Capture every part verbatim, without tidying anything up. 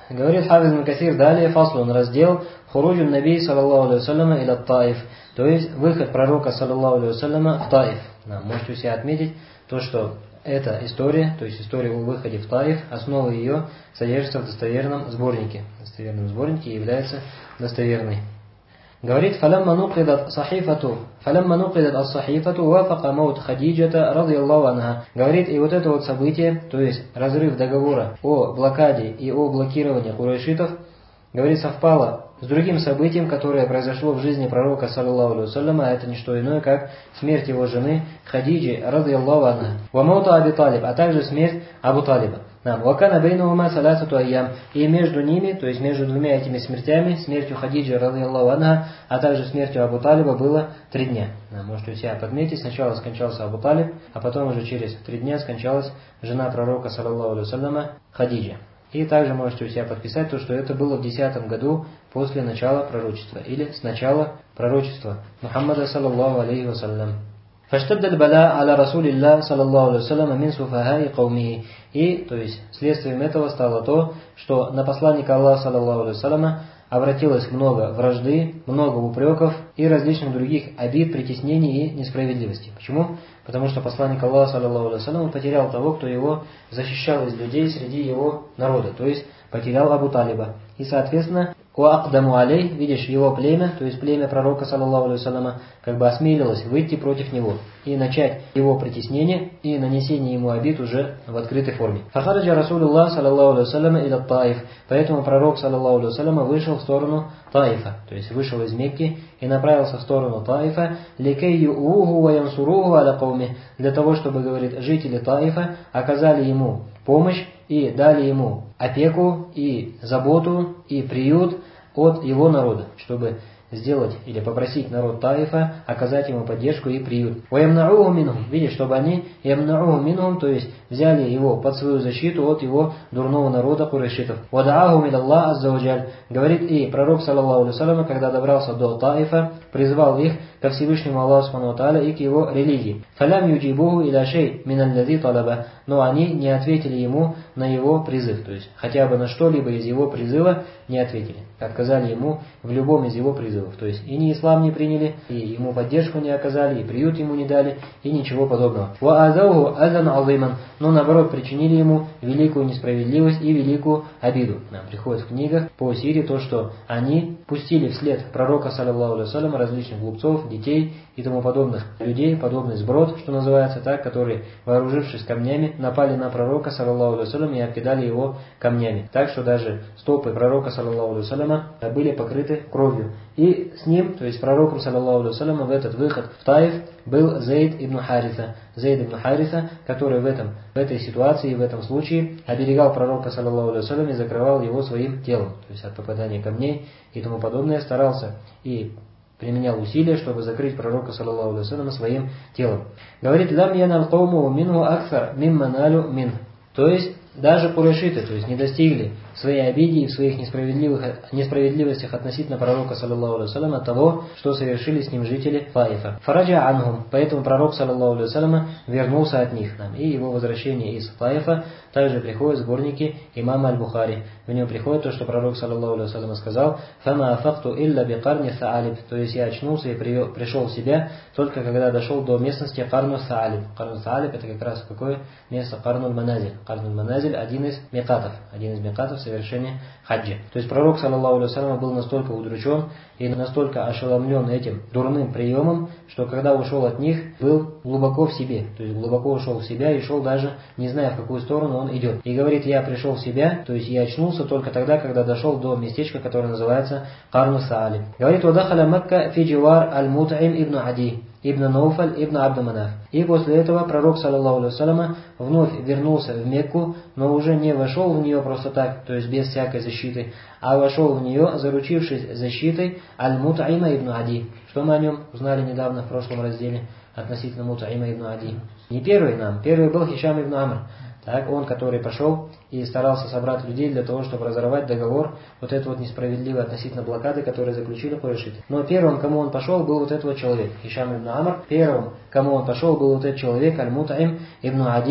говорит Хафиз ибн Касир далее, фаслун, раздел хуруджун наби саллаллаху алейхи вассаляма иля Таиф, то есть выход пророка саллаллаху алейхи вассаляма в Таиф. Да, можете у себя отметить то, что эта история, то есть история о выходе в Таиф, основа ее содержится в достоверном сборнике. Достоверном сборнике является достоверной. Говорит, فَلَمَّا نُقِدَتْ صَحِيفَةُ فَلَمَّا نُقِدَتْ الصَّحِيفَةُ وَافَقَ مَوْتْ خَدِيجَةَ رَضِيَ اللَّهُ عَنْهَا. Говорит, и вот это вот событие, то есть разрыв договора о блокаде и о блокировании курайшитов, говорит, совпало с другим событием, которое произошло в жизни пророка, саллаллаху алейхи вассаляма, а это не что иное, как смерть его жены Хадиджи, ради Аллаху анха, ва маута Аби Талиб, а также смерть Абу Талиба. Вакана бейнухума саласату айям. И между ними, то есть между двумя этими смертями, смертью Хадиджи, ради Аллаху анха, а также смертью Абу Талиба, было три дня. Можете у себя подметить, сначала скончался Абу Талиб, а потом уже через три дня скончалась жена пророка, саллаллаху алейхи вассаляма, Хадиджа. И также можете у себя подписать то, что это было в десятом году после начала пророчества, или с начала пророчества Мухаммада саллаллаху алейхи вассалям. فَاشْتَدَّ الْبَلَاءُ عَلَى رَسُولِ اللَّهِ саллаллаху алейхи вассалям мин суфахаи قَوْمِهِ. И, то есть, следствием этого стало то, что на посланника Аллаха саллаллаху алейхи вассаляма обратилось много вражды, много упреков и различных других обид, притеснений и несправедливости. Почему? Потому что посланник Аллаха саллаллаху алейхи вассалям потерял того, кто его защищал из людей среди его народа, то есть потерял Абу Талиба. И, соответственно, уакдаму алей, видишь, его племя, то есть племя пророка, саллаллаху алейхи вассаляма, как бы осмелилось выйти против него и начать его притеснение и нанесение ему обид уже в открытой форме. Фахараджа Расулуллах, саллаллаху алейхи вассаляма, иля Таиф. Поэтому пророк, саллаллаху алейхи вассаляма, вышел в сторону Таифа, то есть вышел из Мекки и направился в сторону Таифа, ликей юуху ва янсуруху аля кауми, для того, чтобы, говорит, жители Таифа оказали ему помощь и дали ему опеку и заботу и приют от его народа, чтобы сделать или попросить народ Таифа оказать ему поддержку и приют. وَيَمْنَعُوهُ مِنْهُمْ, видишь, чтобы они يَمْنَعُوهُ مِنْهُمْ, то есть взяли его под свою защиту от его дурного народа курайшитов. وَدَعَاهُمْ إِلَى اللَّهِ عَزَّ وَجَلَّ. Говорит, и пророк, саллаллаху алейхи вассалям, когда добрался до Таифа, призвал их ко Всевышнему Аллаху субхану ва тааля и к его религии. فَلَمْ يُجِيبُوهُ إِلَى شَيْءٍ مِنَ الَّذِي طَلَبَ. Но они не ответили ему на его призыв, то есть хотя бы на что-либо из его призыва не ответили. Отказали ему в любом из его призывов. То есть и ни ислам не приняли, и ему поддержку не оказали, и приют ему не дали, и ничего подобного. وَأَذَوْهُ أَذًا عَظِيمًا. Но наоборот причинили ему великую несправедливость и великую обиду. Нам приходит в книгах по Сире то, что они пустили вслед пророка, саллаллаху алейхи вассалям, различных глупцов, детей и тому подобных людей, подобный сброд, что называется так, которые, вооружившись камнями, напали на пророка, саллаллаху алейхи вассалям, и обкидали его камнями. Так что даже стопы пророка, саллаллаху алейхи вассалям, были покрыты кровью. И с ним, то есть пророком, саллаллаху алейхи вассалям, в этот выход в Таиф был Зейд ибн Хариса. Зейд ибн Хариса, который в, этом, в этой ситуации, в этом случае оберегал пророка, саллаллаху алейхи вассалям, и закрывал его своим телом, то есть от попадания камней и тому подобное, старался и применял усилия, чтобы закрыть пророка, саллаллаху алейхи вассалям, своим телом. Говорит, «Лам янал кауму минху акфар мимма налю мин». То есть, даже курайшиты, то есть не достигли в своей обиде и в своих несправедливых, несправедливостях относительно пророка, саллаллаху алейхи вассалям, от того, что совершили с ним жители Таифа. Фараджа анхум. Поэтому пророк, саллаллаху алейхи вассалям, вернулся от них. И его возвращение из Таифа также приходит в сборники имама Аль-Бухари. В нем приходит то, что пророк, саллаллаху алейхи вассалям, сказал: «Фама афакту илля бикарни саалиб». То есть я очнулся и пришел в себя только когда дошел до местности Карну Саалиб. Карну Саалиб — это как раз какое место? Карну Маназиль. Карну Маназиль — один из микатов, один из микатов совершения хаджи. То есть пророк, саллаллаху алейхи вассалям, был настолько удручен и настолько ошеломлен этим дурным приемом, что когда ушел от них, был глубоко в себе. То есть глубоко ушел в себя и шел даже не зная, в какую сторону он идет. И говорит, я пришел в себя, то есть я очнулся только тогда, когда дошел до местечка, которое называется Карну Саалиб. Говорит, «Вадахаля Макка фи дживар аль-Мут'им ибн Ади, ибн Науфаль, ибн Абдуманаф». И после этого пророк, саллаллаху алейхи вассалям, вновь вернулся в Мекку, но уже не вошел в нее просто так, то есть без всякой защиты, а вошел в нее, заручившись защитой аль-Мут'има ибн Ади. Что мы о нем узнали недавно в прошлом разделе относительно Мут'има ибн Ади? Не первый нам, первый был Хишам ибн Амр. Так, он, который пошел и старался собрать людей для того, чтобы разорвать договор, вот это вот несправедливое относительно блокады, которые заключили курайшиты. Но первым, кому он пошел, был вот этот вот человек, Хишам ибн Амр. Первым, кому он пошел, был вот этот человек, Аль-Мут'им ибн Ади.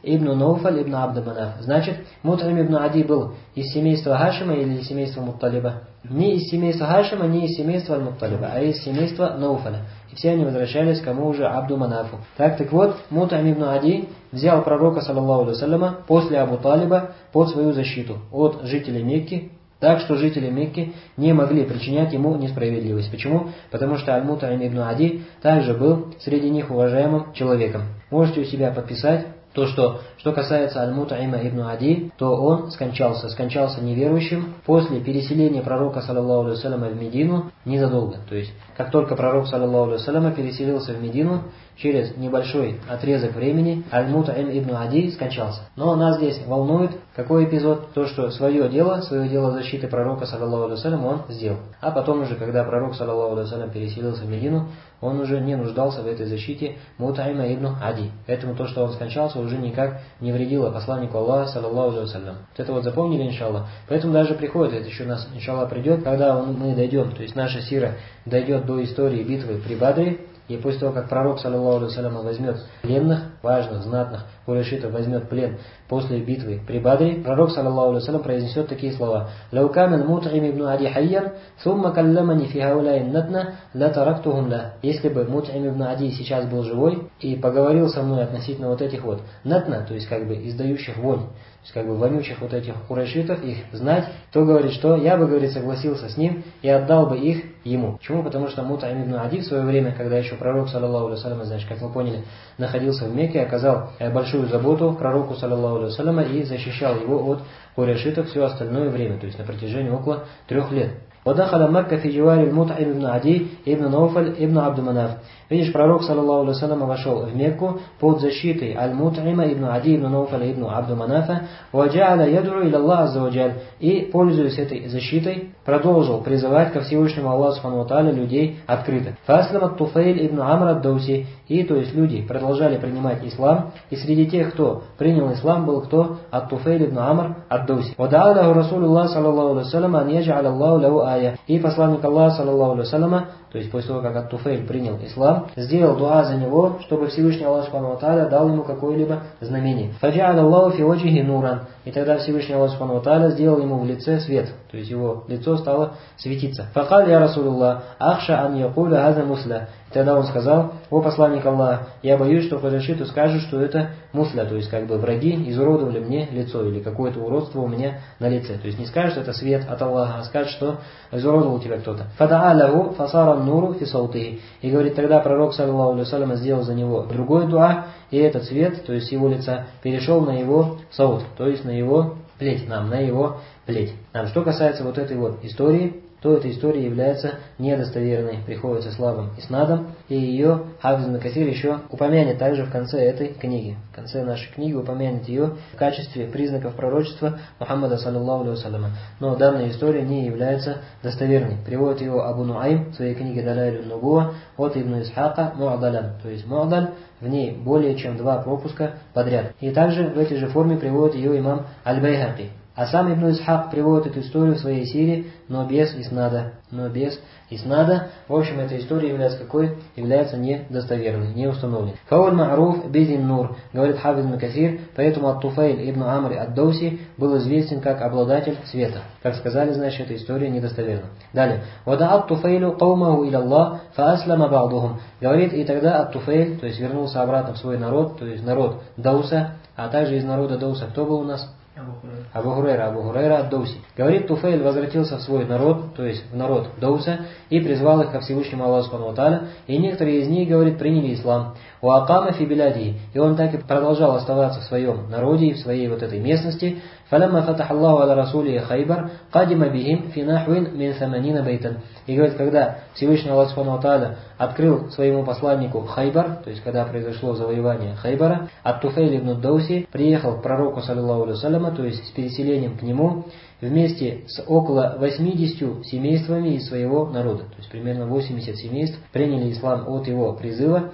ибн Науфаль ибн Абд Манаф. Значит, Мут'им ибн Ади был из семейства Хашима или из семейства Мутталиба? Не из семейства Хашима, не из семейства Аль-Мутталиба, а из семейства Науфаля. И все они возвращались к кому уже? Абду Манафу. Так, так вот, Мут'им ибн Ади взял пророка, саллаллаху алейхи вассаляма, после Абу Талиба под свою защиту от жителей Мекки, так что жители Мекки не могли причинять ему несправедливость. Почему? Потому что Аль-Мут'им ибн Ади также был среди них уважаемым человеком. Можете у себя подписать то, что, что касается Аль-Мут'има ибн Ади, то он скончался, скончался неверующим после переселения пророка, саллаллаху алейхи вассаляма, в Медину незадолго. То есть, как только пророк, саллаллаху алейхи вассаляма, переселился в Медину, через небольшой отрезок времени Аль-Мут'им ибн Ади скончался. Но нас здесь волнует какой эпизод? То, что свое дело, свое дело защиты пророка, саллаллаху алейхи вассаляма, он сделал. А потом уже, когда пророк, саллаллаху алейхи вассаляма, переселился в Медину, он уже не нуждался в этой защите Мут'има ибн Ади. Поэтому то, что он скончался, уже никак не вредило посланнику Аллаха, саллаллаху алейхи вассалям. Вот это вот запомнили, иншаллах. Поэтому даже приходит, это еще у нас, иншаллах, придет, когда мы дойдем, то есть наша сира дойдет до истории битвы при Бадре. И после того, как пророк, саллаллаху алейхи вассалям, возьмет пленных, важных, знатных курайшитов, возьмет плен после битвы при Бадре, пророк, саллаллаху алейхи вассалям, произнесет такие слова: «Лау кан аль-Мут'им ибн Ади хайян, сумма калламани фи хауляй натна, ла тарактухум ла». Если бы Мут'им ибн Ади сейчас был живой и поговорил со мной относительно вот этих вот натна, то есть как бы издающих вонь, то есть как бы вонючих вот этих курайшитов, их знать, то говорит, что я бы, говорит, согласился с ним и отдал бы их ему. Почему? Потому что Мут'им ибн Ади в свое время, когда еще пророк, саллаллаху алейхи вассалям, значит, как мы поняли, находился в Мекке, оказал большую заботу пророку, саллаллаху алейхи вассалям, и защищал его от курайшитов все остальное время, то есть на протяжении около трех лет. «Вадахаля Макка фи дживари Мут'им ибн Ади ибн Науфаль ибн Абд Манаф». Видишь, пророк, саллаллаху алейхи вассалям, вошел в Мекку под защитой Аль-Мут'има ибн Ади ибн Науфаля ибн Абд Манафа, «Ваджа'аля ядру иля Аллах азза ваджаль». И, пользуясь этой защитой, продолжил призывать ко Всевышнему Аллаху субхану ва тааля людей открыто. «Фаслам ат-Туфейль ибн Амр ад-Дауси». И, то есть, люди продолжали принимать ислам, и среди тех, кто принял ислам, был кто? Ат-Туфейль ибн Амр ад-Дауси. «Вада'аляху Расулуллах, саллаллаху алейхи вассалям, ан ядж'аля Аллаху лаху ая». И посланник Аллаха, саллаллаху алейхи вассалям, то есть после того, как Ат-Туфейль принял ислам, сделал дуа за него, чтобы Всевышний Аллах субхану ва тааля дал ему какое-либо знамение. «Фаджа'аля Аллаху фи ваджихи нуран». И тогда Всевышний Аллах субхану ва тааля сделал ему в лице свет, то есть его лицо стало светиться. «Факаль я Расулуллах, ахша ан якуля хаза мусля». И тогда он сказал: «О посланник Аллаха, я боюсь, что курайшиты скажут, что это мусля, то есть как бы враги изуродовали мне лицо, или какое-то уродство у меня на лице». То есть не скажут, это свет от Аллаха, а скажут, что изуродовал тебя кто-то. «Фада'аляху фасара нуру фи саутихи». И говорит, тогда пророк, саллаллаху алейхи вассалям, сделал за него другой дуа, и этот свет, то есть его лица, перешел на его саут, то есть на его плеть, нам, на его плеть. Нам, что касается вот этой вот истории, то эта история является недостоверной, приходится слабым иснадом, и ее Хафиз ибн Касир еще упомянет также в конце этой книги. В конце нашей книги упомянет ее в качестве признаков пророчества Мухаммада, саллаллаху алейхи вассаляма. Но данная история не является достоверной. Приводит его Абу Нуайм в своей книге Далайль ан-Нубуа от Ибн Исхака Му'далян. То есть Му'даль, в ней более чем два пропуска подряд. И также в этой же форме приводит ее имам Аль-Байхаки. А сам Ибн Исхак приводит эту историю в своей сире, но без иснада. Но без иснада. В общем, эта история является какой? Является недостоверной, не установленной. «Фауль ма'руф бидин нур», говорит Хафиз ибн Касир, поэтому Ат-Туфейль ибн Амр ад-Дауси был известен как обладатель света. Как сказали, значит, эта история недостоверна. Далее. «Вада Ат-Туфейлю каумаху иля Аллах, фааслама ба'духум». Говорит, и тогда Ат-Туфейль, то есть вернулся обратно в свой народ, то есть народ Дауса, а также из народа Дауса кто был у нас? Абу Хурайра, Абу Хурайра ад-Дауси. Говорит, Туфейль возвратился в свой народ, то есть в народ Дауса, и призвал их ко Всевышнему Аллаху субхану ва тааля, и некоторые из них, говорит, приняли ислам. «Уакама фи биляди». И он так и продолжал оставаться в своем народе и в своей вот этой местности. «Фалямма фатах Аллаху аля расулии Хайбар, кадима бихим фи нахвин мин саманина бейтан». И говорит, когда Всевышний Аллах субхану ва тааля открыл своему посланнику Хайбар, то есть когда произошло завоевание Хайбара, Ат-Туфейль ибн Дауси приехал к пророку, саллаллаху алейхи вассаляма, то есть с переселением к нему, вместе с около восьмидесятью семействами из своего народа. То есть примерно восемьдесят семейств приняли ислам от его призыва,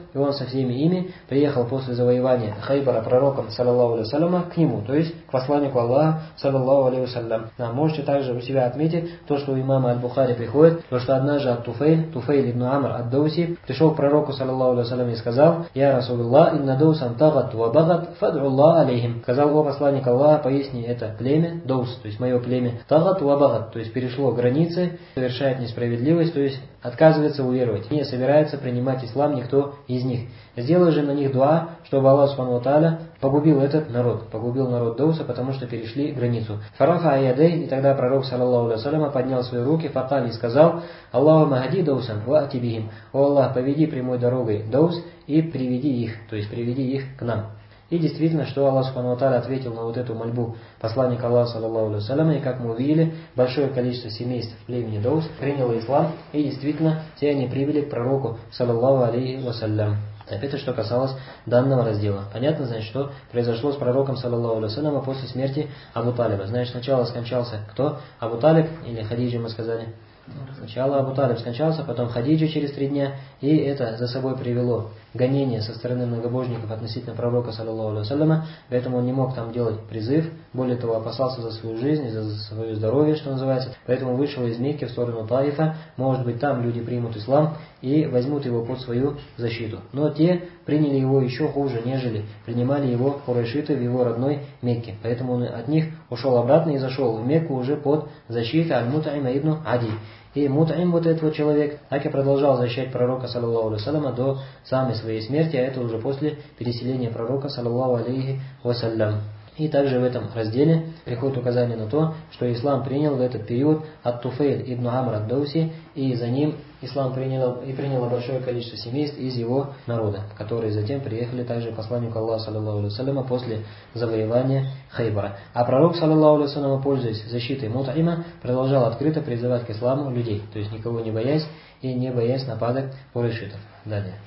и он со всеми ими приехал после завоевания Хайбара пророком, саллаллаху алейхи вассаляма, к нему, то есть к посланнику Аллаха, саллаллаху алейхи вассалям. Да, можете также у себя отметить то, что у имама Аль-Бухари приходит, то, что однажды ат-Туфейль, Туфейль ибн Амр ад-Дауси, пришел к пророку, саллаллаху алейхи вассалям, и сказал: «Я Расулуллах, инна Даусан тагат ва багат, фадру Аллах алейхим». Сказал: «О посланник Аллаха, поясни, это племя, Даус, то есть мое племя, тагат ва багат, то есть перешло границы, совершает несправедливость, то есть отказывается уверовать, не собирается принимать ислам никто из них. Сделай же на них дуа, чтобы Аллах субхану ва тааля погубил этот народ, погубил народ Дауса, потому что перешли границу». Фарафа аядей, и тогда пророк, саллаллаху алейхи вассалям, поднял свои руки, факали, и сказал: «Аллаху магади Даусан ва атибихим». «О Аллах, поведи прямой дорогой Даус и приведи их, то есть приведи их к нам». И действительно, что Аллах субхану ва тааля ответил на вот эту мольбу посланника Аллаха, саллаллаху алейхи вассалям, и как мы увидели, большое количество семейств племени Даус приняло ислам, и действительно, все они прибыли к пророку, саллаллаху алейхи вассалям. Это что касалось данного раздела. Понятно, значит, что произошло с пророком, саллаллаху алейхи вассалям, после смерти Абу Талиба. Значит, сначала скончался кто? Абу Талиб, или Хадиджа мы сказали. Сначала Абу Талиб скончался, потом Хадиджа через три дня, и это за собой привело гонение со стороны многобожников относительно пророка, саллаллаху алейхи вассаляма, поэтому он не мог там делать призыв, более того, опасался за свою жизнь, за свое здоровье, что называется, поэтому вышел из Мекки в сторону Таифа, может быть, там люди примут ислам и возьмут его под свою защиту. Но те приняли его еще хуже, нежели принимали его курайшиты в его родной Мекке, поэтому он от них ушел обратно и зашел в Мекку уже под защитой Аль-Мутаима ибн Ади. И Мутаим, вот этот вот человек, так и продолжал защищать пророка, саллаллаху алейхи вассаляма, до самой своей смерти, а это уже после переселения пророка, саллаллаху алейхи вассалям. И также в этом разделе приходит указание на то, что ислам принял в этот период ат-Туфейль ибн Амр ад-Дауси, и за ним ислам принял и приняло большое количество семейств из его народа, которые затем приехали также к посланнику Аллаха, саллаллаху алейхи вассаляма, после завоевания Хайбара. А пророк, саллаллаху алейхи вассаляма, пользуясь защитой Мутаима, продолжал открыто призывать к исламу людей, то есть никого не боясь и не боясь нападок курайшитов. Далее.